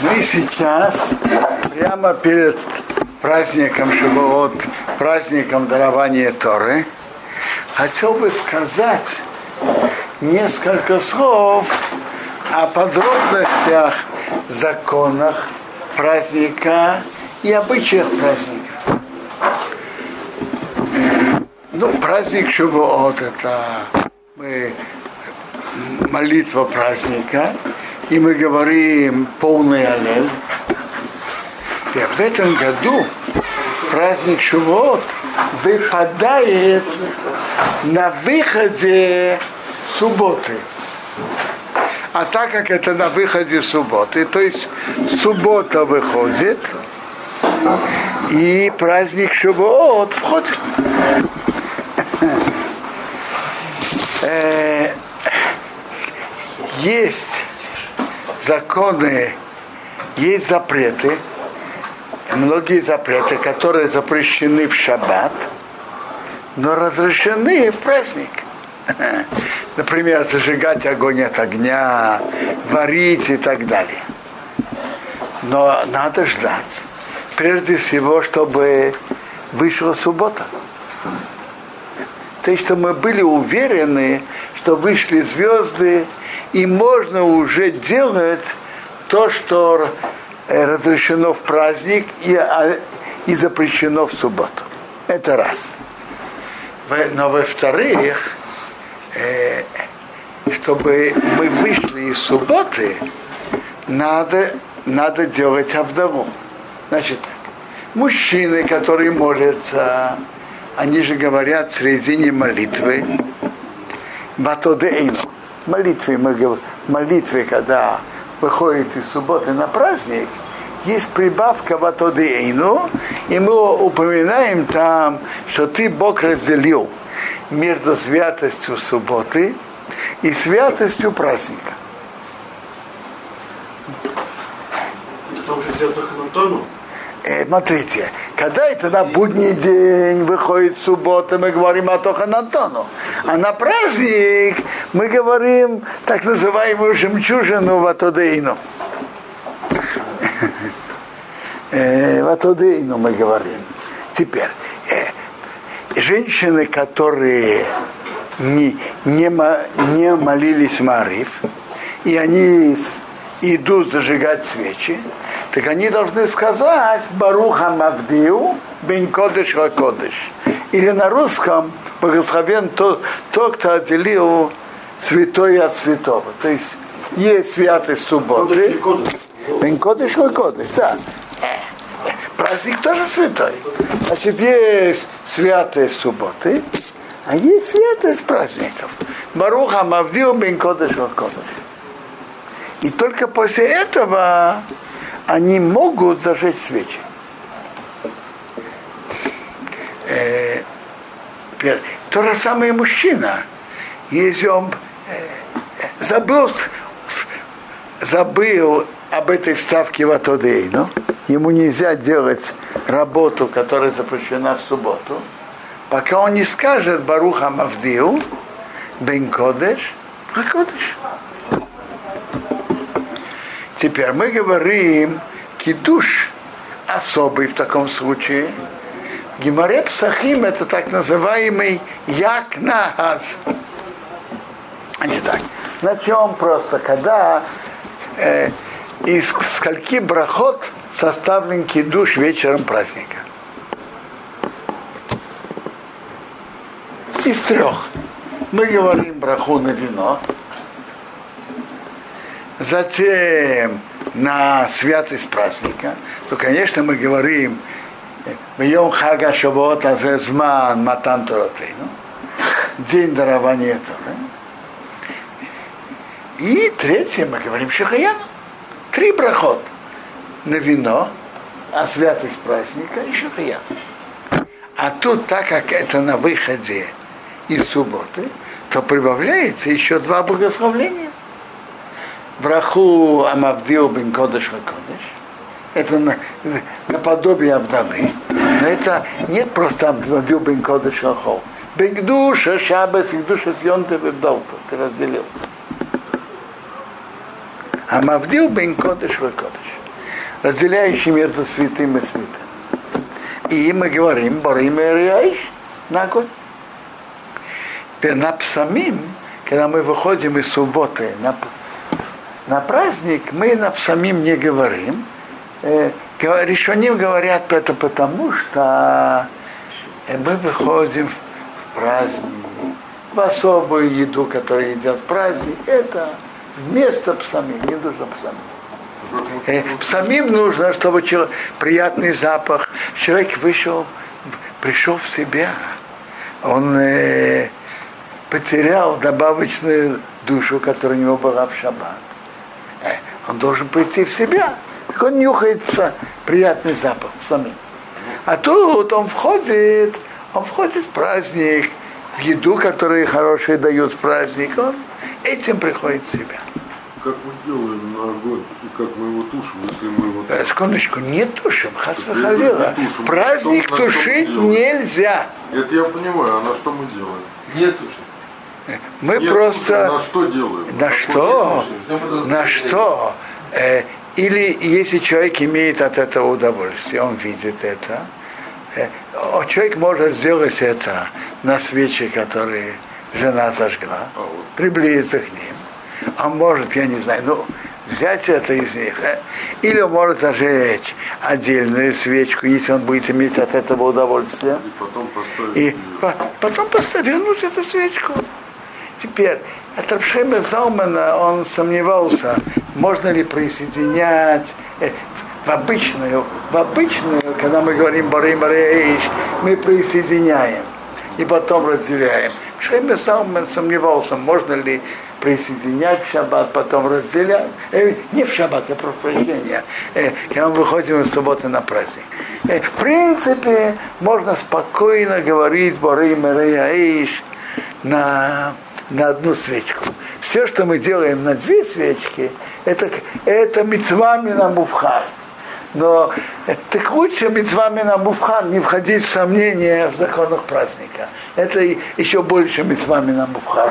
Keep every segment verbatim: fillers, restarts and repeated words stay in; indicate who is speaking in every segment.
Speaker 1: Мы сейчас, прямо перед праздником Шавуот, праздником дарования Торы, хотел бы сказать несколько слов о подробностях, законах праздника и обычаях праздника. Ну, праздник Шавуот — это мы, молитва праздника, и мы говорим полный аллель. И в этом году праздник Шавуот выпадает на выходе субботы. А так как это на выходе субботы, то есть суббота выходит, и праздник Шавуот входит. Есть законы, есть запреты, многие запреты, которые запрещены в шаббат, но разрешены в праздник. Например, зажигать огонь от огня, варить и так далее. Но надо ждать, прежде всего, чтобы вышла суббота. То есть, что мы были уверены, что вышли звезды, и можно уже делать то, что разрешено в праздник и, и запрещено в субботу. Это раз. Но во-вторых, чтобы мы вышли из субботы, надо, надо делать авдаву. Значит, мужчины, которые молятся, они же говорят в середине молитвы «Батодеэйну». Молитвы, мы говорим, молитвы, когда выходит из субботы на праздник, есть прибавка «Батодеэйну», и мы упоминаем там, что ты, Бог, разделил между святостью субботы и святостью праздника.
Speaker 2: Это уже идет к Антону?
Speaker 1: Э, смотрите, когда это на будний день выходит суббота, мы говорим о Тоханантону. А на праздник мы говорим так называемую жемчужину Ватодейну. Ватодейну мы говорим. Теперь, женщины, которые не, не, не молились Маариф, и они идут зажигать свечи, так они должны сказать «Баруха Мавдиу бен Кодеш ва Кодеш». Или на русском «Благословен тот, тот, кто отделил святое от святого». То есть есть святость субботы. Бен Кодеш ва Кодеш, да. Праздник тоже святой. Значит, есть святость субботы, а есть святость праздников. «Баруха Мавдиу бен Кодеш ва Кодеш». И только после этого они могут зажечь свечи. Э, то же самое мужчина. Если он э, забыл, забыл об этой вставке в Атодейну, ему нельзя делать работу, которая запрещена в субботу, пока он не скажет Баруха Мавдиу бен Кодеш ва Кодеш. Теперь мы говорим кидуш особый в таком случае. Гемаре Псахим — это так называемый якнагаз. Значит так, начнем просто, когда э, из скольки брахот составлен кидуш вечером праздника. Из трех. Мы говорим браху на вино. Затем на святость праздника, то, конечно, мы говорим «Вьем хага шавуот азезман матан торатейну», день дарования Торы. И третье, мы говорим «Шехаяну». Три брахот на вино, а святость праздника и Шехаяну. А тут, так как это на выходе из субботы, то прибавляется еще два благословления. Браху Амавдил бен Кодеш ва Кодеш. Это наподобие Авдавы. Но это нет просто Амавдил бен Кодеш ва Хол. Бен Гдуша Шабас и Гдуша Сьонте Вебдалта. Ты разделил. Амавдил бен Кодеш ва Кодеш. разделяющий между святым и святым. И мы говорим, борим и ряиш на огонь. На псамим, когда мы выходим из субботы на, на праздник, мы на псамим не говорим. Э, решоним говорят это потому, что мы выходим в праздник, в особую еду, которую едят в праздник. Это вместо псамим, не нужно псамим. Э, псамим нужно, чтобы человек, приятный запах, человек вышел, пришел в себя. Он э, потерял добавочную душу, которая у него была в шаббат. Э, он должен прийти в себя. Так он нюхает приятный запах псамим. А тут он входит, он входит в праздник, в еду, которую хорошие дают в праздник, он этим приходит в себя.
Speaker 3: Как мы делаем на огонь и как мы его тушим, если мы его тушим?
Speaker 1: Секундочку, не тушим, хас-вахалила. Праздник что, тушить нельзя.
Speaker 3: Это я понимаю, а на что мы делаем?
Speaker 2: Не тушим.
Speaker 1: Мы
Speaker 3: Нет,
Speaker 1: просто...
Speaker 3: На что делаем?
Speaker 1: На что? На что? Э, или если человек имеет от этого удовольствие, он видит это, э, человек может сделать это на свечи, которые жена зажгла,
Speaker 3: а вот.
Speaker 1: приблизиться к ним. А может, я не знаю, ну, взять это из них, э? Или он может зажечь отдельную свечку, если он будет иметь от этого удовольствие.
Speaker 3: И потом поставить.
Speaker 1: И по- потом поставить, вернуть эту свечку. Теперь, от Рав Шейма Залмана он сомневался, можно ли присоединять э, в обычную, в обычную, когда мы говорим «Борей, Борей», мы присоединяем и потом разделяем. Шейма Залман сомневался, можно ли присоединять в шаббат, потом разделять. Э, не в шаббат, а прошу прощения. Э, когда мы выходим из субботы на праздник. Э, в принципе, можно спокойно говорить «Борей, Борей» на, на одну свечку. Все, что мы делаем на две свечки, это, это мицва мина мувхар. Но э, так лучше мицва мина мувхар не входить в сомнения в законах праздника. Это еще больше мицва мина мувхар.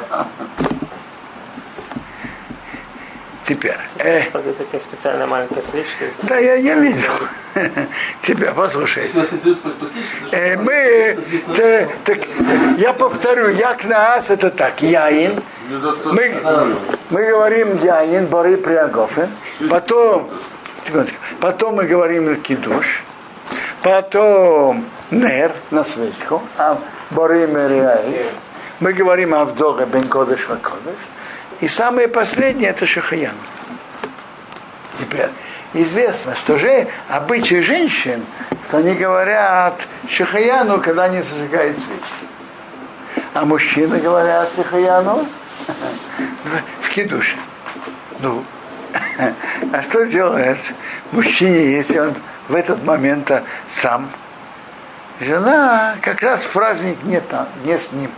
Speaker 1: Теперь. Э,
Speaker 4: Это такая специальная маленькая свечка.
Speaker 1: Да, я, я видел. Теперь, послушайте. Э, мы, да, так, я повторю, як на ас это так, яин. Мы, мы говорим яин, бары приагофы. Потом, потом мы говорим кидуш. Потом нер на свечку. А бары мериаи. Мы говорим авдога бен кодеш ва кодеш. И самое последнее это шахаян. Теперь известно, что же обычаи женщин, что они говорят шахаяну, когда они зажигают свечки. А мужчины говорят шахаяну в кидуше. Ну, а что делает мужчине, если он в этот момент сам? Жена как раз в праздник не там, не с ним.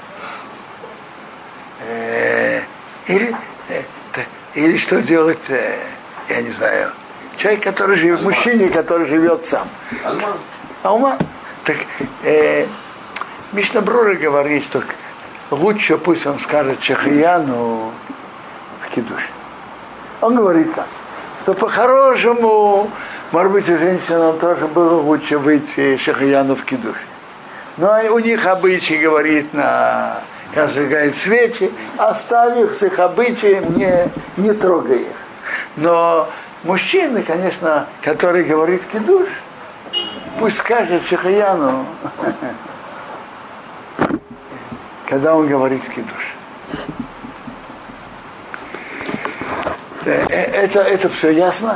Speaker 1: Или, или что делать, я не знаю, человек, который живет, мужчине, который живет сам. Алма. Так э, Мишна Брура говорит, что лучше пусть он скажет шахаяну в кидуше. Он говорит так, что по-хорошему, может быть, у женщин тоже было лучше выйти шахаяну в кидуше. Но у них обычай говорит на... Когда сжигает свечи, оставь их с их обычаем, не, не трогай их. Но мужчины, конечно, который говорит кидуш, пусть скажет шахаяну, когда он говорит кидуш. Это, это все ясно?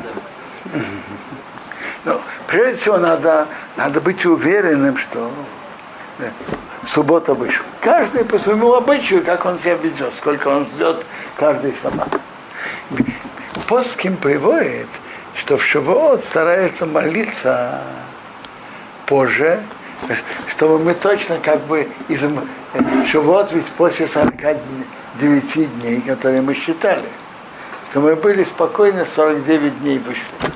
Speaker 1: Но прежде всего надо, надо быть уверенным, что суббота вышла. Каждый по своему обычаю, как он себя ведет, сколько он ждет каждый шаббат. Поским приводит, что в шавуот стараются молиться позже, чтобы мы точно как бы из шавуот ведь после сорока девяти дней, которые мы считали, что мы были спокойны, сорок девять дней вышли.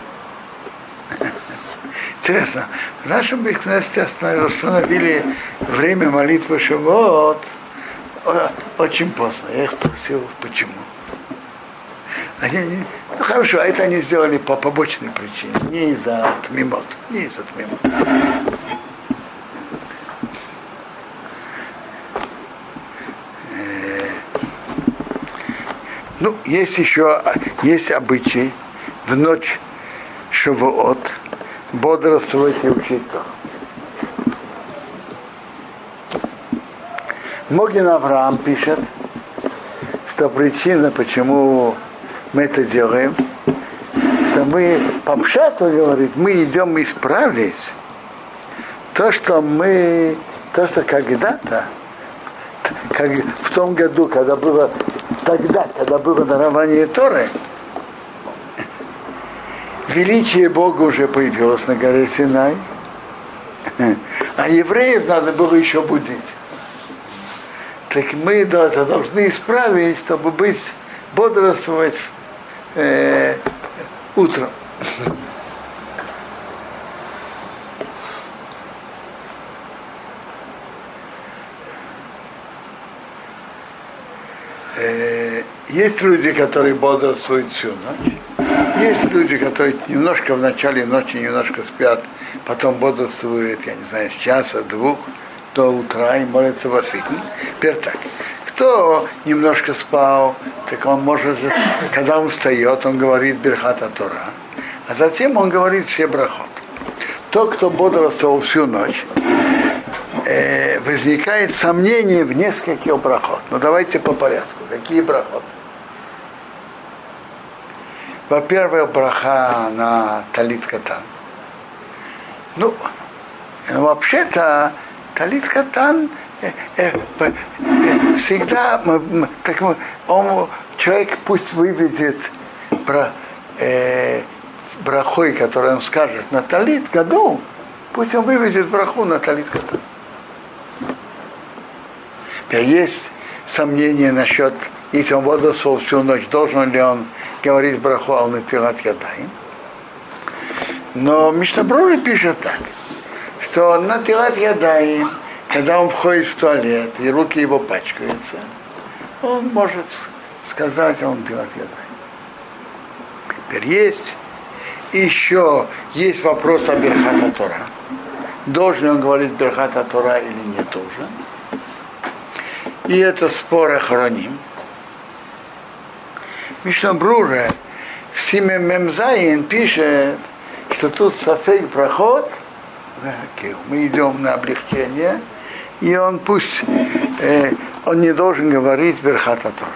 Speaker 1: Интересно, в нашем бекнесте установили время молитвы Шавуот очень поздно. Я их спросил, почему. Они, ну, хорошо, это они сделали по побочной причине, не из-за тмимот, не из-за тмимот. Ну, есть еще, есть обычай в ночь Шавуот бодрствовать и учить Тору. Могин Авраам пишет, что причина, почему мы это делаем, что мы, по пшату говорит, мы идем исправить то, что мы, то, что когда-то, как в том году, когда было, тогда, когда было дарование Торы, величие Бога уже появилось на горе Синай, а евреев надо было еще будить. Так мы это должны исправить, чтобы быть, бодрствовать э, утром. э, есть люди, которые бодрствуют всю ночь. Есть люди, которые немножко в начале ночи немножко спят, потом бодрствуют, я не знаю, с часа, двух до утра и молятся во сыкне. Теперь так. Кто немножко спал, так он может, когда он встает, он говорит Берхата Тора, а затем он говорит все брахот. Тот, кто бодрствовал всю ночь, э, возникает сомнение в нескольких брахот. Но давайте по порядку. Какие брахот? Во-первых, браха на талит катан. Ну, вообще-то талит катан э, э, э, всегда так, он, человек пусть выведет бра, э, брахой, который он скажет на талит году, пусть он выведет браху на талит катан. Есть сомнения насчет, если он бодрствовал всю ночь, должен ли он говорить браху ал-натилат ядаим. Но Мишна Брура пишет так, что натилат ядаим, когда он входит в туалет и руки его пачкаются, он может сказать он натилат ядаим. Теперь есть еще есть вопрос о Берхата Тора. Должен он говорить Берхата Тора или не должен. И это спор охроним. Мишна Брура в Симе Мемзаин пишет, что тут сафейк проход, мы идем на облегчение, и он пусть, э, он не должен говорить Берхата Тора.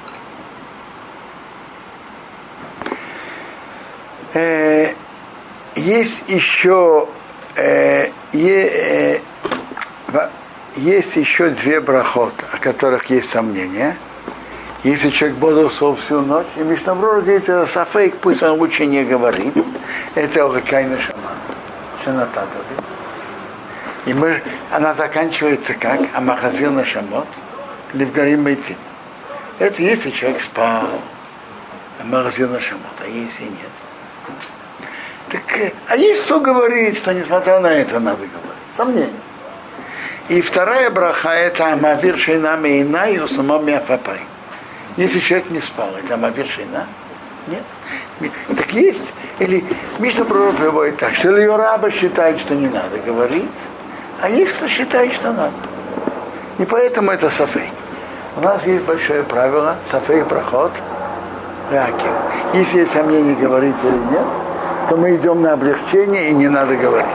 Speaker 1: Э, есть еще э, е, э, есть еще две брахот, о которых есть сомнения. Если человек бодрствовал всю ночь, и Мишна Брура говорит, это сафейк, пусть он лучше не говорит. Это Оракайна Шаман, Шанататови. И мы, она заканчивается как? Амахазил на Шамот, Левгарим Мейтим. Это если человек спал, Амахазил на Шамот, а если нет. Так, а есть кто говорит, что несмотря на это надо говорить. Сомнение. И вторая браха это Амавир Шейна Мейна и Усамам Мяфапай. Если человек не спал, это Амавир Шейна? Нет. Так есть. Или Мишна Брура приводит так, что Раба считает, что не надо говорить, а есть кто считает, что надо. И поэтому это сафейк. У нас есть большое правило, сафейк проход, реакив. Если есть сомнение, говорить или нет, то мы идем на облегчение и не надо говорить.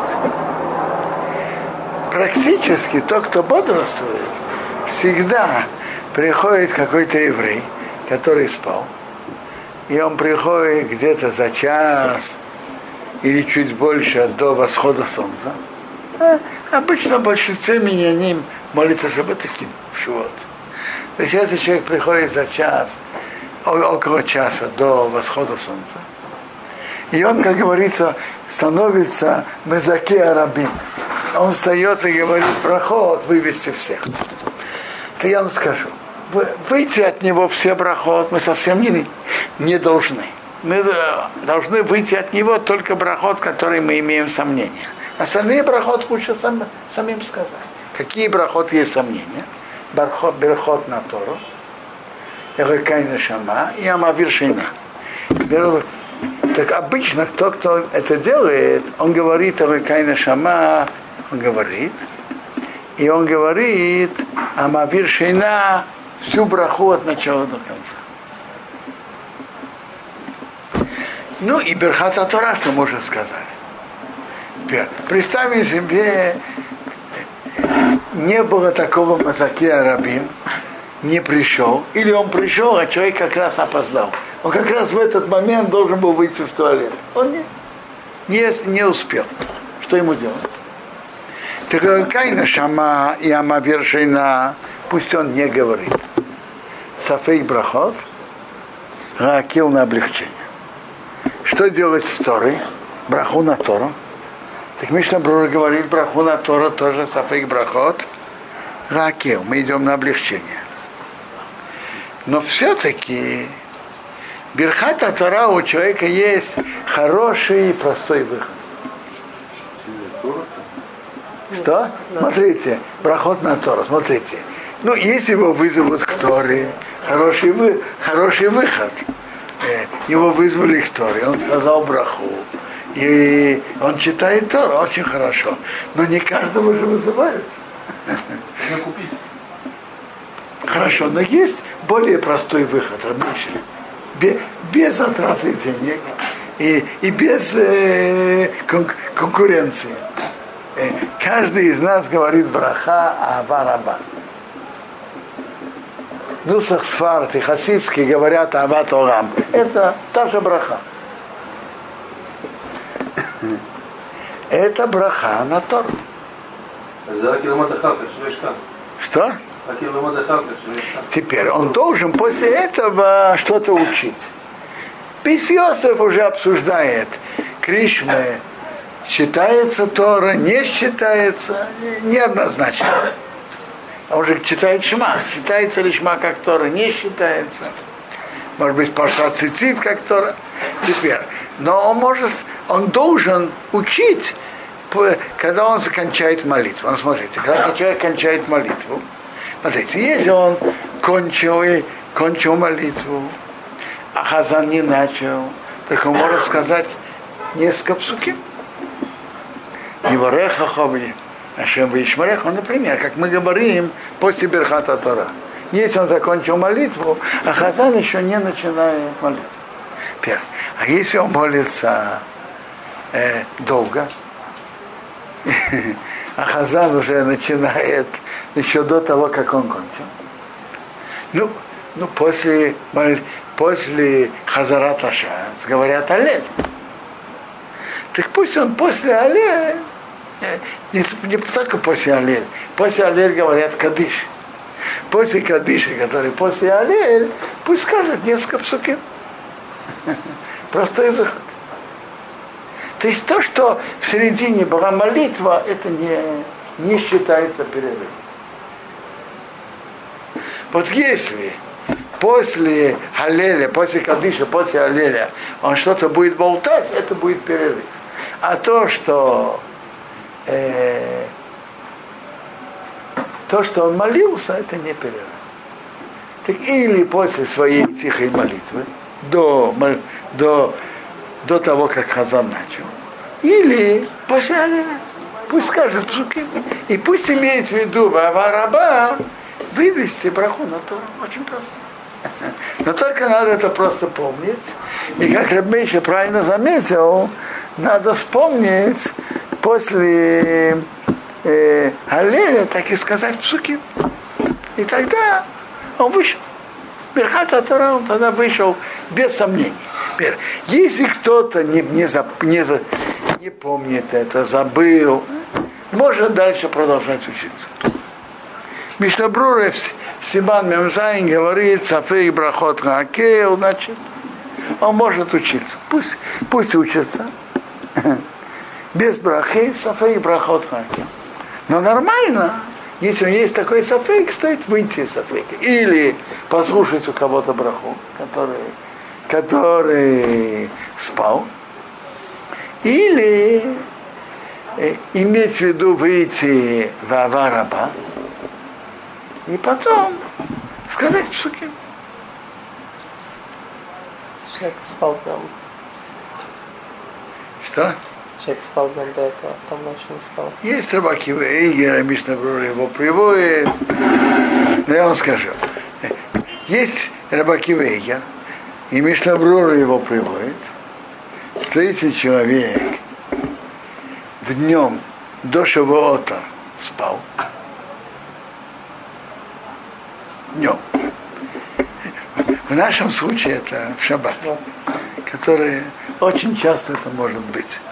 Speaker 1: Практически тот, кто бодрствует, всегда приходит какой-то еврей, который спал, и он приходит где-то за час или чуть больше до восхода солнца. А обычно в большинстве миньяним молится чтобы таким шивот. То есть если человек приходит за час, около часа до восхода солнца, и он, как говорится, становится мезаки арабим. Он встает и говорит, проход, вывести всех. То я вам скажу, выйти от него все брахот мы совсем не, не должны. Мы должны выйти от него только брахот, который мы имеем сомнения. Остальные брахот лучше сам, самим сказать. Какие брахот есть сомнения? Брахот, брахот на Тору, Эрекайна Шама и Амавир Шейна. Так обычно кто, кто это делает, он говорит о Кайна Шама, он говорит, и он говорит о Мавир Шейна всю браху от начала до конца. Ну и Берхат ха-Тора, что мы уже сказали. Представим себе, не было такого Мазаки Арабим, не пришел, или он пришел, а человек как раз опоздал. Он как раз в этот момент должен был выйти в туалет. Он не, не, не успел. Что ему делать? Так Кайна Шама и Амавир Шейна, пусть он не говорит. Сафейк брахот, Раакил на облегчение. Что делать с Торой? Браху на Тору. Так Мишна Брура говорит, браху на Тору тоже Сафейк брахот, Раакил. Мы идем на облегчение. Но все-таки Берхат ха-Тора у человека есть хороший и простой выход. Что? Смотрите, брахот на Тору, смотрите. Ну, если его вызовут к Торе, хороший, вы, хороший выход. Его вызвали к Торе, он сказал браху. И он читает Тору очень хорошо. Но не каждого же вызывают. Хорошо, но есть более простой выход, Рамиша. Без, без затраты денег и, и без э, кон, конкуренции. Э, каждый из нас говорит браха ава-раба. Нусах Сфард и хасидский говорят ават орам. Это та же браха. Это браха на Тору. Что? Теперь он должен после этого что-то учить. Бейс Йосеф уже обсуждает Кришна, считается Тора, не считается, неоднозначно. Он уже читает Шма, считается ли Шма как Тора, не считается. Может быть, Паршат Цицит как Тора. Теперь, но он может, он должен учить, когда он закончает молитву. Он, смотрите, когда человек кончает молитву, смотрите, если он кончил и кончил молитву, а Хазан не начал, так он может сказать несколько псуки. Невареха хоби, Ашем вишмареха, например, как мы говорим после Берхат ха-Тора. Если он закончил молитву, а Хазан еще не начинает молитву. Первое. А если он молится э, долго, а Хазан уже начинает еще до того, как он кончил. Ну, ну после, после Хазарат ха-Шац говорят Алель. Так пусть он после Алель, не, не только после Алель, после Алель говорят Кадиш. После Кадиша, который после Алель, пусть скажет несколько псуким. Простой выход. То есть то, что в середине была молитва, это не, не считается перерывом. Вот если после Алеля, после Кадиша, после Алеля он что-то будет болтать, это будет перерыв. А то, что э, то, что он молился, это не перерыв. Так или после своей тихой молитвы, до, до, до того, как Хазан начал, или после Алеля. Пусть скажет псуки. И пусть имеет в виду ава-раба вывести браху на Тору. Очень просто. Но только надо это просто помнить. И как Рав Мейша правильно заметил, надо вспомнить после э, Алеля, так и сказать псуки. И тогда он вышел. Берхат ха-Тора, он тогда вышел без сомнений. Теперь, если кто-то не, не, за, не, за, не помнит это, забыл, может дальше продолжать учиться. Мишна Брура в Симан Мемзайн говорит, Сафейк брахот Раакил, значит, он может учиться. Пусть, пусть учится. Без брахи, Сафейк брахот Раакил. Но нормально. Если у него есть такой сафейк, стоит выйти из сафейка. Или послушать у кого-то браху, который, который спал. Или э, иметь в виду выйти в ава-раба. И потом сказать псуки.
Speaker 4: Человек спал днем.
Speaker 1: Что?
Speaker 4: Человек спал днем до этого, а потом ночью не спал.
Speaker 1: Есть рыбаки в Эйгер, Мишна Брура его приводит. Но я вам скажу. Есть рыбаки в Эйгер, и Мишна Брура его приводит, что если человек днем до Шавуота спал, днем. В нашем случае это в шаббат, который очень часто это может быть.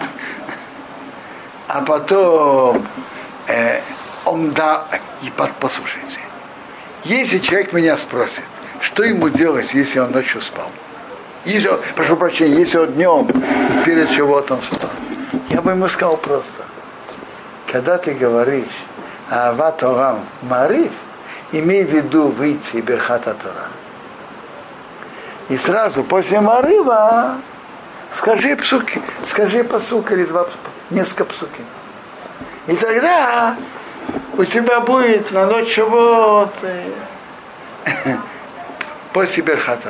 Speaker 1: А потом э, он да, и под, послушайте, если человек меня спросит, что ему делать, если он ночью спал, если он, прошу прощения, если он днем перед Шавуотом спал, я бы ему сказал просто, когда ты говоришь Аават Орам Мариф, имей в виду выйти Берхат Тора. И сразу после Марива скажи псуки, скажи пасук или два, несколько псуки. И тогда у тебя будет на ночь Шавуот после Берхат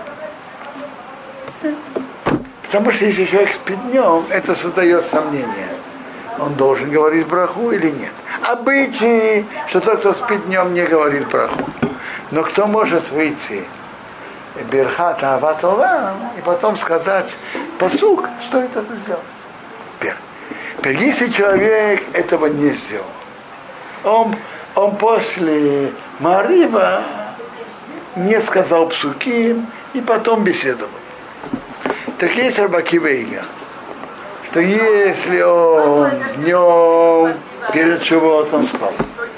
Speaker 1: Тора. Потому что если человек спит днем, это создает сомнение. Он должен говорить браху или нет. Обычай, что тот, кто спит днем, не говорит браху. Но кто может выйти Берхат Аават Орам и потом сказать пасук, что это сделать? Теперь, если человек этого не сделал, он, он после Марива не сказал псуки и потом беседовал. Так есть рыбаки Вейга, что если он днем перед Шавуотом спал,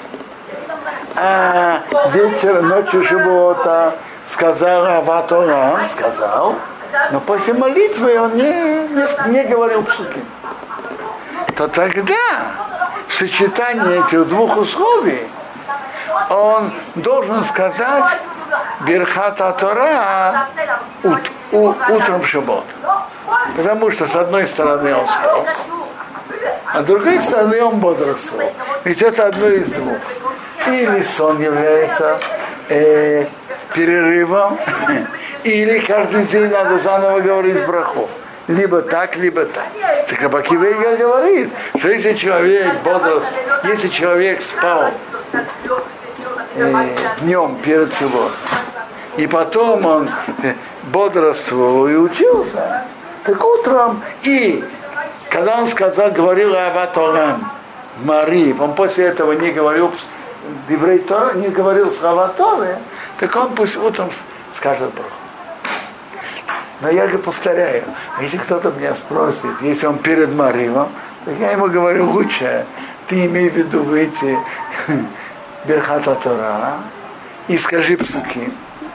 Speaker 1: а вечером, ночью Шавуота сказал Аават Орам, сказал, но после молитвы он не, не, не говорил псуки, то тогда в сочетании этих двух условий он должен сказать Берхат Тора ут, у, утром Шавуота. Потому что с одной стороны он спал, а с другой стороны он бодрствовал. Ведь это одно из двух. Или сон является э, перерывом, или каждый день надо заново говорить браху. Либо так, либо так. Так Рабаки Вейга говорит, что если человек бодрствовал, если человек спал э, днем перед Шавуотом, и потом он бодрствовал и учился, так утром, и когда он сказал, говорил Аават Орам Мариф, он после этого не говорил Диврей Тора, не говорил с Аават Торы, так он пусть утром скажет браху. Но я же повторяю, если кто-то меня спросит, если он перед Маривом, так я ему говорю, лучше ты имей в виду выйти Берхат Тора и скажи псуки.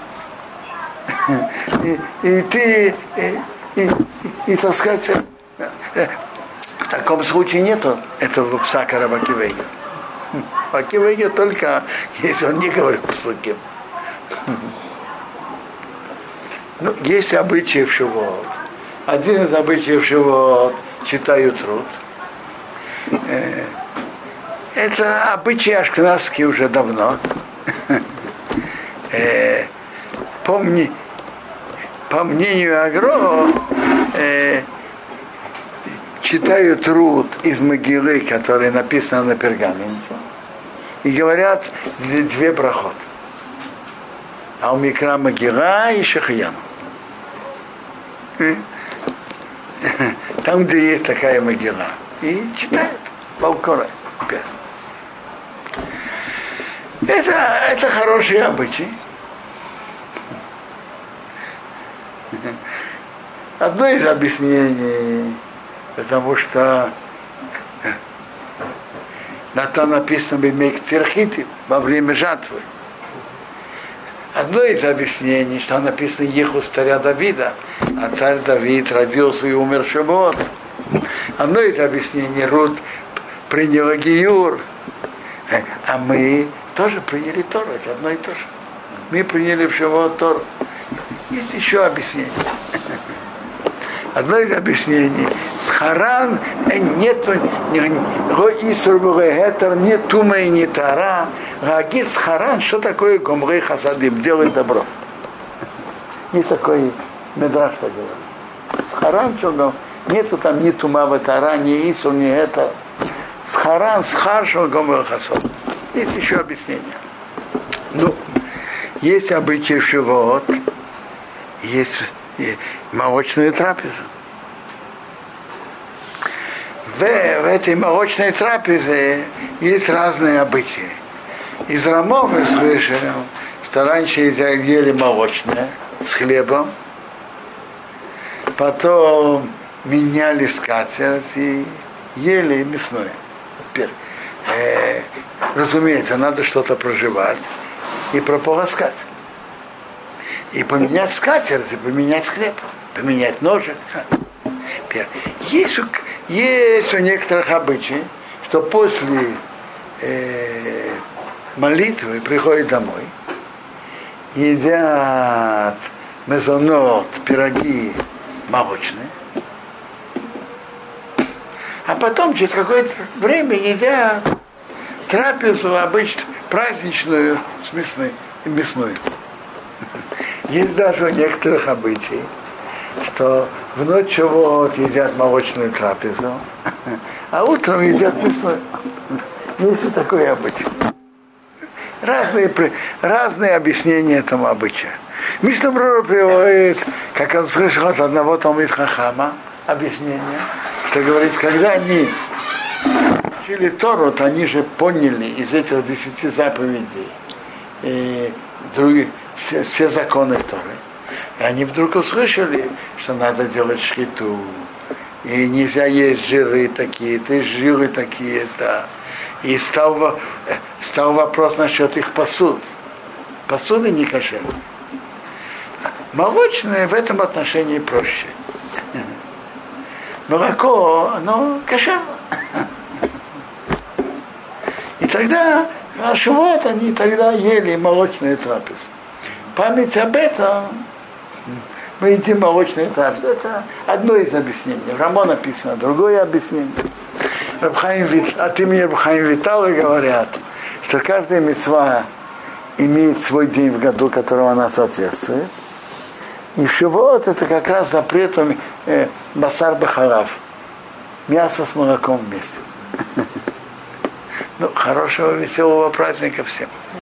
Speaker 1: И, и ты, и, и, и, так сказать, в таком случае нету этого псака Рабаки Вейга. Рабаки Вейга только, если он не говорит псуки. Ну, есть обычаи в Шавуот. Один из обычаев Шавуот читают труд. Это обычаи ашкеназские уже давно. Помни, по мнению Агро, э, читают труд из Могилы, который написан на пергаменте, и говорят две, две брахот. А у Микра Могила и Шахаян. Там, где есть такая Могила. И читают Балкора. Это, это хороший обычай. Одно из объяснений, потому что на то написано «Бемек цирхити» во время жатвы. Одно из объяснений, что написано «Ехус царя Давида», а царь Давид родился и умер в Шавуот. Одно из объяснений Рут приняла Гиюр, а мы тоже приняли Тору, это одно и то же. Мы приняли в Шавуот Тору. Есть еще объяснение. Одно из объяснений. С Харан нету ни тума и ни тара. Гагит с Харан, что такое гомрей хасадим, делай добро. Есть такой Медраш так говорит. С Харан, что говорит, нету там ни тума в Тара, ни Ису, ни это. С Харан, с Харшем, Гомер Хасод. Есть еще объяснение. Ну, есть обычай Шивот, есть молочные трапезы. В, в этой молочной трапезе есть разные обычаи. Из Рамо мы слышим, что раньше ели молочное с хлебом, потом меняли скатерть и ели мясное. Теперь, э, разумеется, надо что-то проживать и прополоскать. И поменять скатерть, и поменять хлеб, поменять ножик. Теперь, есть, у, есть у некоторых обычаи, что после э, молитвы приходят домой, едят мезонот, пироги молочные, а потом через какое-то время едят трапезу обычно праздничную с мясной, мясной. Есть даже у некоторых обычаи, что в ночь вот едят молочную трапезу, а утром едят мясную. Есть и такой обычай. Разные, разные объяснения этому обычаю. Мишна Брура приводит, как он слышал от одного Талмид Хахама, объяснение, что говорит, когда они учили Тору, то они же поняли из этих десяти заповедей и другие, все, все законы Торы. И они вдруг услышали, что надо делать шхиту, и нельзя есть жиры такие-то, жиры такие-то. И стал, стал вопрос насчет их посуд. Посуды не кошерные. Молочное в этом отношении проще. Молоко, оно кошерно. И тогда, а вот они тогда ели молочные трапезы. Память об этом, мы едим молочные трапезы. Это одно из объяснений. В Рамо написано другое объяснение. От имени Рабхаим Витала говорят, что каждая мицва имеет свой день в году, которому она соответствует. И шивот это как раз запрет э, басар бахарав. Мясо с молоком вместе. Ну, хорошего, веселого праздника всем.